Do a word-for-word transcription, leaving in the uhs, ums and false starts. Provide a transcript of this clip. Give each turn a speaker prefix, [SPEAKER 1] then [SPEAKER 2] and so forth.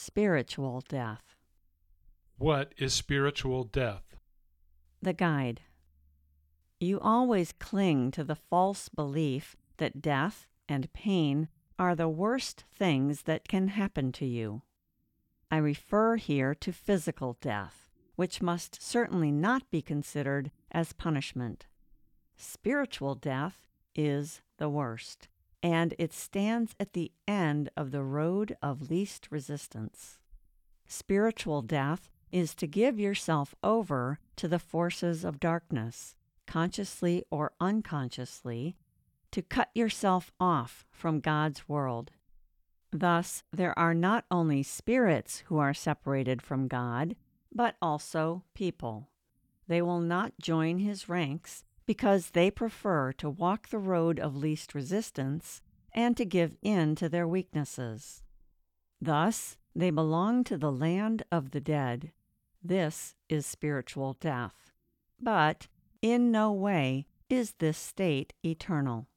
[SPEAKER 1] spiritual death.
[SPEAKER 2] What is spiritual death?
[SPEAKER 1] The guide. You always cling to the false belief that death and pain are the worst things that can happen to you. I refer here to physical death, which must certainly not be considered as punishment. Spiritual death is the worst, and it stands at the end of the road of least resistance. Spiritual death is to give yourself over to the forces of darkness, consciously or unconsciously, to cut yourself off from God's world. Thus, there are not only spirits who are separated from God, but also people. They will not join his ranks because they prefer to walk the road of least resistance and to give in to their weaknesses. Thus, they belong to the land of the dead. This is spiritual death. But in no way is this state eternal.